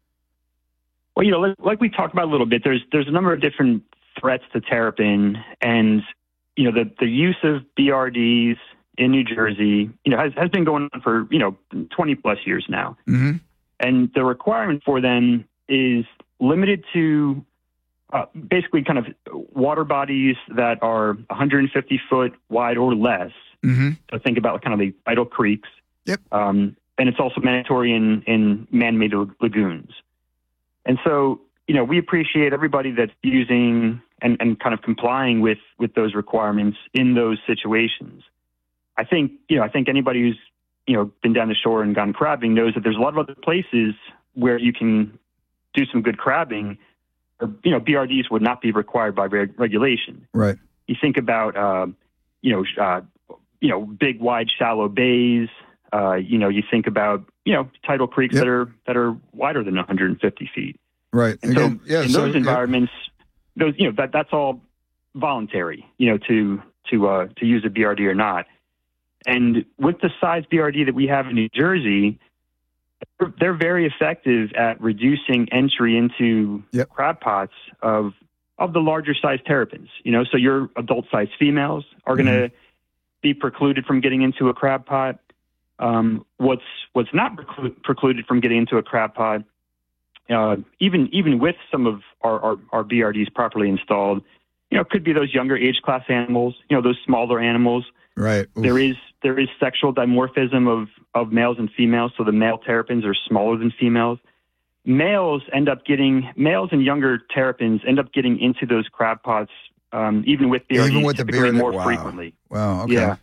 Well, you know, like, like we talked about a little bit, there's there's a number of different threats to terrapin, and you know the the use of B R Ds in New Jersey, you know, has has been going on for you know twenty plus years now, mm-hmm. and the requirement for them is limited to uh, basically kind of water bodies that are one hundred fifty foot wide or less. Mm-hmm. So think about kind of the tidal creeks. Yep. Um, and it's also mandatory in, in man-made lagoons. And so, you know, we appreciate everybody that's using and, and kind of complying with, with those requirements in those situations. I think, you know, I think anybody who's, you know, been down the shore and gone crabbing knows that there's a lot of other places where you can do some good crabbing, or, you know, B R Ds would not be required by reg- regulation. Right. You think about, uh, you know, uh, you know, big, wide, shallow bays. Uh, you know, you think about, you know, tidal creeks yep. that are that are wider than one hundred fifty feet. Right. And Again, so yeah, in so, those environments, yep. those, you know, that that's all voluntary, you know, to to uh, to use a B R D or not. And with the size B R D that we have in New Jersey, they're, they're very effective at reducing entry into yep. crab pots of of the larger size terrapins. You know, so your adult sized females are mm-hmm. going to be precluded from getting into a crab pot. Um, what's what's not preclu- precluded from getting into a crab pot, uh, even even with some of our, our, our B R Ds properly installed, you know, could be those younger age class animals, you know, those smaller animals. Right. Oof. There is there is sexual dimorphism of, of males and females, so the male terrapins are smaller than females. Males end up getting males and younger terrapins end up getting into those crab pots, um, even with B R Ds, even with the B R D more wow. frequently. Wow. Okay. Yeah.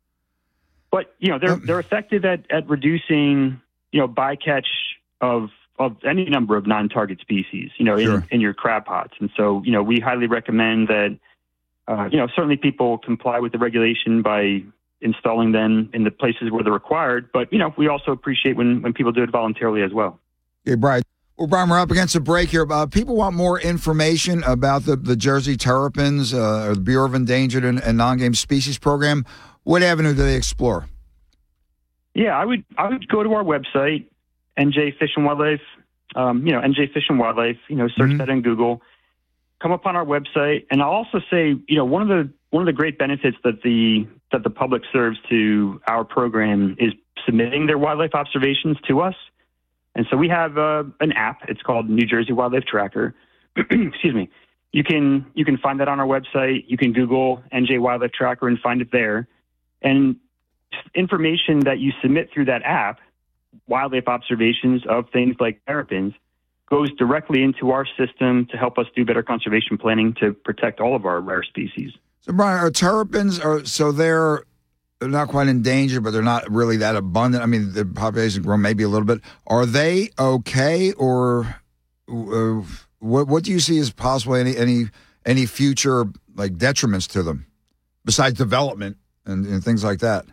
But, you know, they're um, they're effective at, at reducing, you know, bycatch of of any number of non-target species, you know, sure. in, in your crab pots. And so, you know, we highly recommend that, uh, you know, certainly people comply with the regulation by installing them in the places where they're required. But, you know, we also appreciate when, when people do it voluntarily as well. Okay, Brian. Well, Brian, we're up against a break here. Uh, people want more information about the, the Jersey Terrapins, uh, or the Bureau of Endangered and, and Non-Game Species Program. What avenue do they explore? Yeah, I would I would go to our website, N J Fish and Wildlife. Um, you know, N J Fish and Wildlife. You know, search mm-hmm. that in Google. Come up on our website, and I'll also say, you know, one of the one of the great benefits that the that the public serves to our program is submitting their wildlife observations to us. And so we have uh, an app. It's called New Jersey Wildlife Tracker. Excuse me. You can you can find that on our website. You can Google N J Wildlife Tracker and find it there. And information that you submit through that app, wildlife observations of things like terrapins, goes directly into our system to help us do better conservation planning to protect all of our rare species. So, Brian, are terrapins, are, so they're, they're not quite endangered, but they're not really that abundant. I mean, the population grown maybe a little bit. Are they okay, or uh, what, what do you see as possible, any any any future like detriments to them, besides development and, and things like that?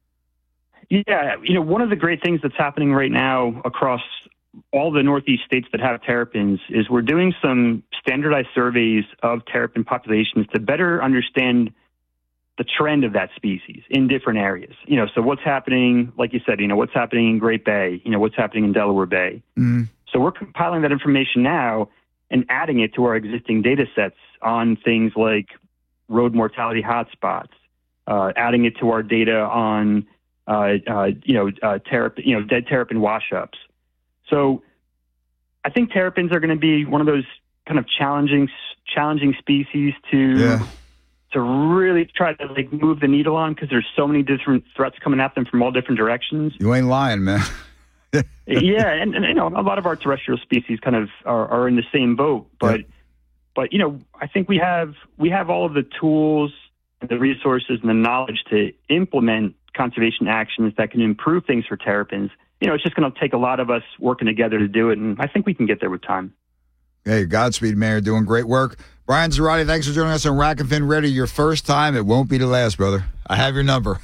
Yeah, you know, one of the great things that's happening right now across all the Northeast states that have terrapins is we're doing some standardized surveys of terrapin populations to better understand the trend of that species in different areas. You know, so what's happening, like you said, you know, what's happening in Great Bay, you know, what's happening in Delaware Bay. Mm-hmm. So we're compiling that information now and adding it to our existing data sets on things like road mortality hotspots, uh, adding it to our data on Uh, uh, you know, uh, terrapin, you know, dead terrapin washups. So I think terrapins are going to be one of those kind of challenging, challenging species to yeah. to really try to like move the needle on, because there's so many different threats coming at them from all different directions. You ain't lying, man. yeah, and, and you know, a lot of our terrestrial species kind of are, are in the same boat, but yeah. but you know, I think we have we have all of the tools and the resources and the knowledge to implement conservation actions that can improve things for terrapins. You know, it's just going to take a lot of us working together to do it, and I think we can get there with time. Hey, Godspeed, Mayor. Doing great work. Brian Zarate, thanks for joining us on Rack and Fin Radio. Your first time. It won't be the last, brother. I have your number.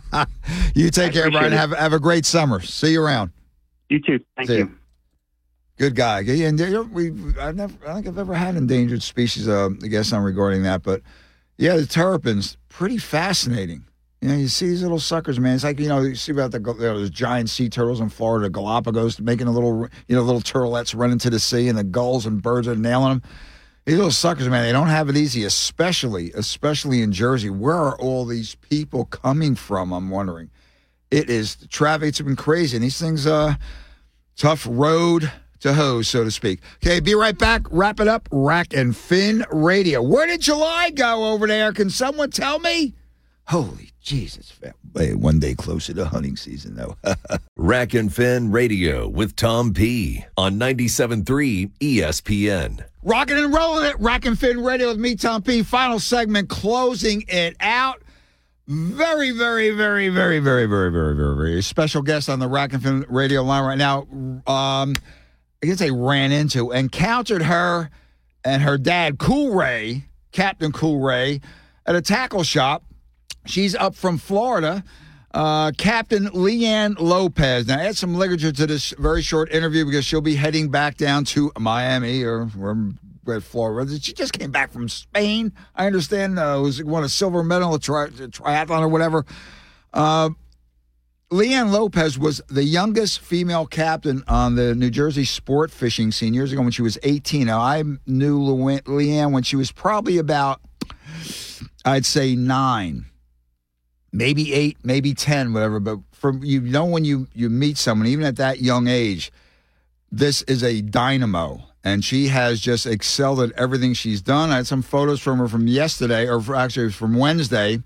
You take I care, Brian. It. Have have a great summer. See you around. You too. Thank See you. you. Good guy. Yeah, and we, I've never, I don't think I've ever had endangered species uh, guest on regarding that, but yeah, the terrapins, pretty fascinating. You know, you see these little suckers, man. It's like, you know, you see about the you know, those giant sea turtles in Florida, Galapagos, making a little, you know, little turtlettes run into the sea, and the gulls and birds are nailing them. These little suckers, man, they don't have it easy, especially, especially in Jersey. Where are all these people coming from, I'm wondering? It is, the traffic's been crazy, and these things, uh, tough road to hose, so to speak. Okay, be right back. Wrap it up. Rack and Fin Radio. Where did July go over there? Can someone tell me? Holy Jesus, hey, one day closer to hunting season, though. Rack and Fin Radio with Tom P. on ninety-seven point three E S P N. Rocking and rolling it. Rack and Fin Radio with me, Tom P. Final segment, closing it out. Very, very, very, very, very, very, very, very, very special guest on the Rack and Fin Radio line right now. Um, I guess they ran into, encountered her and her dad, Cool Ray, Captain Cool Ray, at a tackle shop. She's up from Florida, uh, Captain Leanne Lopez. Now, add some ligature to this very short interview because she'll be heading back down to Miami or where Florida. She just came back from Spain. I understand uh, was won a silver medal, a tri- triathlon or whatever. Uh, Leanne Lopez was the youngest female captain on the New Jersey sport fishing scene years ago when she was eighteen. Now, I knew Lu- Leanne when she was probably about, I'd say, nine. Maybe eight, maybe ten, whatever. But from you know when you, you meet someone, even at that young age, this is a dynamo. And she has just excelled at everything she's done. I had some photos from her from yesterday, or actually it was from Wednesday,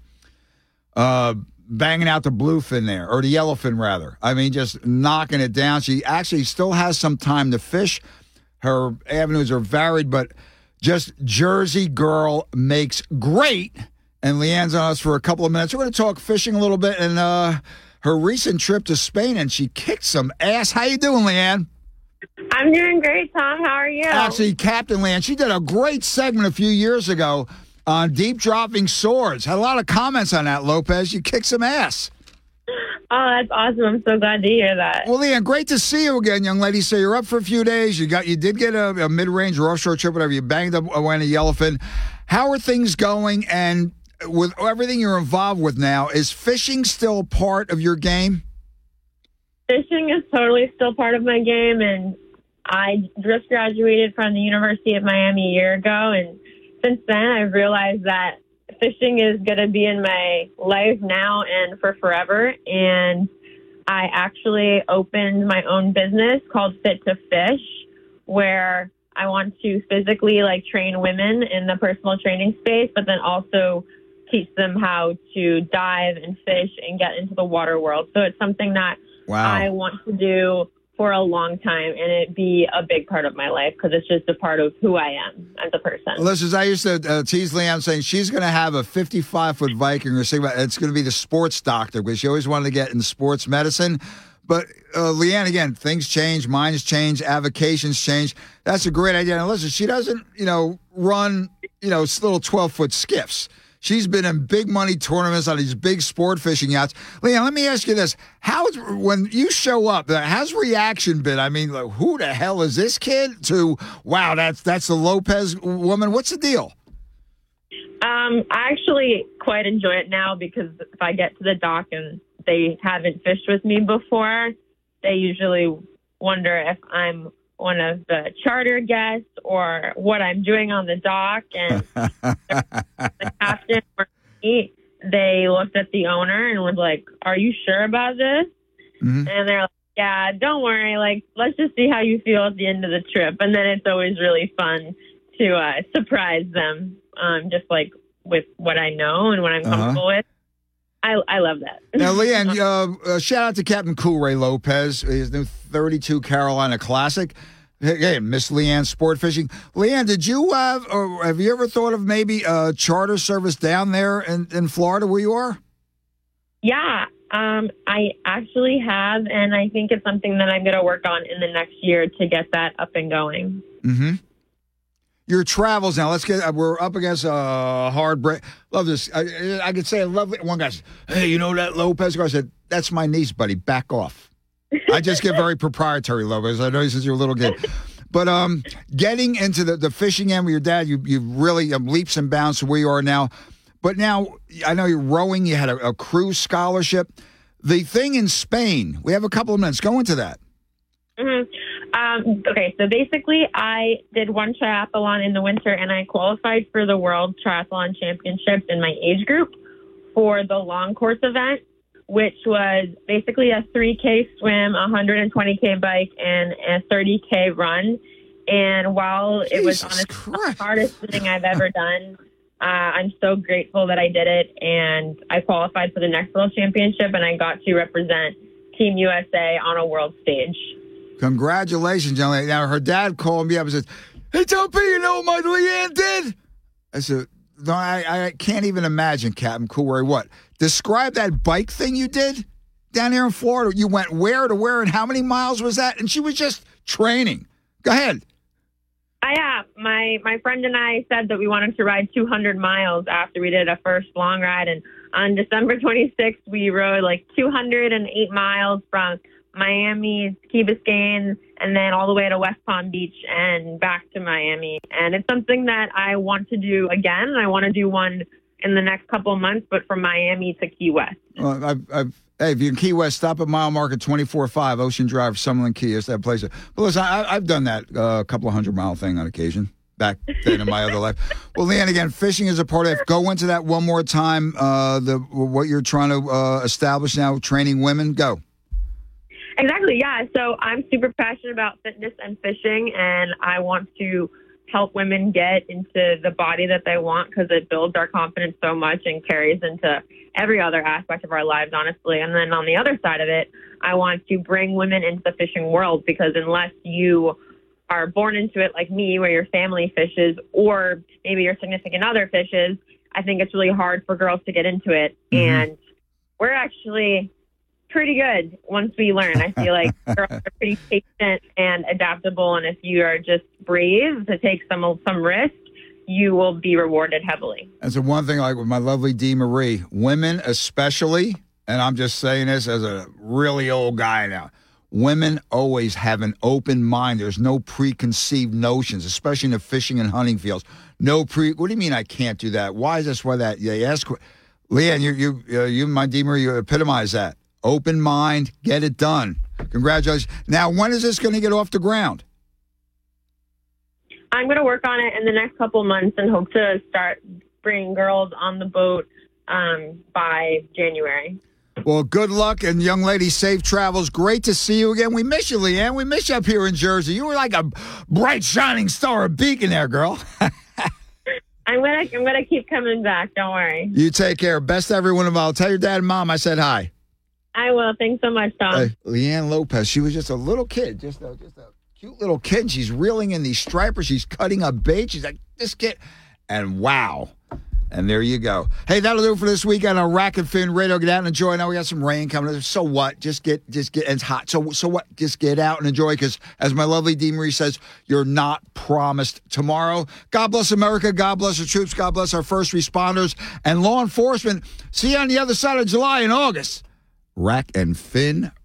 uh, banging out the bluefin there, or the yellowfin rather. I mean, just knocking it down. She actually still has some time to fish. Her avenues are varied, but just Jersey girl makes great. And Leanne's on us for a couple of minutes. We're going to talk fishing a little bit and uh, her recent trip to Spain, and she kicked some ass. How you doing, Leanne? I'm doing great, Tom. How are you? Actually, Captain Leanne, she did a great segment a few years ago on deep dropping swords. Had a lot of comments on that, Lopez. You kicked some ass. Oh, that's awesome. I'm so glad to hear that. Well, Leanne, great to see you again, young lady. So you're up for a few days. You got, you did get a, a mid-range or offshore trip, whatever. You banged up away in a yellowfin. How are things going? And with everything you're involved with now, is fishing still part of your game? Fishing is totally still part of my game, and I just graduated from the University of Miami a year ago, and since then I've realized that fishing is going to be in my life now and for forever, and I actually opened my own business called Fit to Fish, where I want to physically like train women in the personal training space, but then also teach them how to dive and fish and get into the water world. So it's something that Wow. I want to do for a long time, and it be a big part of my life because it's just a part of who I am as a person. Listen, I used to uh, tease Leanne saying she's going to have a fifty-five foot Viking, or something. It's going to be the sports doctor because she always wanted to get in sports medicine. But uh, Leanne, again, things change, minds change, avocations change. That's a great idea. And listen, she doesn't, you know, run, you know, little twelve foot skiffs. She's been in big money tournaments on these big sport fishing yachts. Leanne, let me ask you this. How, when you show up, how's reaction been? I mean, like, who the hell is this kid? To, wow, that's that's the Lopez woman. What's the deal? Um, I actually quite enjoy it now because if I get to the dock and they haven't fished with me before, they usually wonder if I'm one of the charter guests or what I'm doing on the dock. And the captain or me, they looked at the owner and was like, "Are you sure about this?" Mm-hmm. And they're like, "Yeah, don't worry. Like, let's just see how you feel at the end of the trip." And then it's always really fun to uh, surprise them, um, just like with what I know and what I'm uh-huh. comfortable with. I, I love that. Now, Leanne, uh, uh, shout out to Captain Cool Ray Lopez, his new thirty-two Carolina Classic. Hey, Miss Leanne Sport Fishing. Leanne, did you have, or have you ever thought of maybe a charter service down there in, in Florida where you are? Yeah, um, I actually have, and I think it's something that I'm going to work on in the next year to get that up and going. Mm-hmm. Your travels now. Let's get. We're up against a hard break. Love this. I, I could say I love it. One guy said, "Hey, you know that Lopez guy?" I said, "That's my niece, buddy. Back off." I just get very proprietary, Lopez. I know you since you're a little kid. But um, getting into the, the fishing end with your dad, you you really um, leaps and bounds to where you are now. But now I know you're rowing. You had a, a cruise scholarship. The thing in Spain. We have a couple of minutes. Go into that. Mm-hmm. Um, okay, so basically I did one triathlon in the winter and I qualified for the World Triathlon Championships in my age group for the long course event, which was basically a three K swim, a one hundred twenty K bike, and a thirty K run. And while it was Jesus honestly Christ. the hardest thing I've ever done, uh, I'm so grateful that I did it. And I qualified for the next World Championship and I got to represent Team U S A on a world stage. Congratulations, young lady. Now, her dad called me up and said, "Hey, Tom P, you know what my Leanne did?" I said, "No, I, I can't even imagine, Captain Cool Ray. What? Describe that bike thing you did down here in Florida. You went where to where and how many miles was that?" And she was just training. Go ahead. Uh, yeah, my, my friend and I said that we wanted to ride two hundred miles after we did a first long ride. And on December twenty-sixth, we rode like two hundred eight miles from Miami, Key Biscayne, and then all the way to West Palm Beach and back to Miami. And it's something that I want to do again. And I want to do one in the next couple of months, but from Miami to Key West. Well, I've, I've, hey, if you're in Key West, stop at mile marker twenty-four five, Ocean Drive, Summerlin Key. It's that place. But listen, I, I've done that a uh, couple of hundred mile thing on occasion back then in my other life. Well, Leanne, again, fishing is a part of it. Go into that one more time, uh, the what you're trying to uh, establish now, training women. Go. Exactly, yeah. So I'm super passionate about fitness and fishing, and I want to help women get into the body that they want because it builds our confidence so much and carries into every other aspect of our lives, honestly. And then on the other side of it, I want to bring women into the fishing world because unless you are born into it like me, where your family fishes or maybe your significant other fishes, I think it's really hard for girls to get into it. Mm-hmm. And we're actually pretty good once we learn. I feel like girls are pretty patient and adaptable, and if you are just brave to take some some risk, you will be rewarded heavily. That's the one thing, like with my lovely Dee Marie, women especially, and I'm just saying this as a really old guy now, women always have an open mind. There's no preconceived notions, especially in the fishing and hunting fields. No pre. What do you mean I can't do that? Why is this? Why that? Yeah, you ask. Leanne, you you uh, you, my Dee Marie, you epitomize that. Open mind, get it done. Congratulations. Now, when is this going to get off the ground? I'm going to work on it in the next couple of months and hope to start bringing girls on the boat um, by January. Well, good luck, and young lady, safe travels. Great to see you again. We miss you, Leanne. We miss you up here in Jersey. You were like a bright, shining star, a beacon there, girl. I'm gonna I'm gonna keep coming back. Don't worry. You take care. Best to everyone involved. Tell your dad and mom I said hi. I will. Thanks so much, Tom. Hey, Leanne Lopez. She was just a little kid, just a just a cute little kid. She's reeling in these stripers. She's cutting a bait. She's like, this kid, and wow. And there you go. Hey, that'll do it for this weekend on Rack and Fin Radio. Get out and enjoy. Now we got some rain coming. So what? Just get, just get. It's hot. So, so what? Just get out and enjoy. Because as my lovely Dee Marie says, you're not promised tomorrow. God bless America. God bless our troops. God bless our first responders and law enforcement. See you on the other side of July and August. Rack and Fin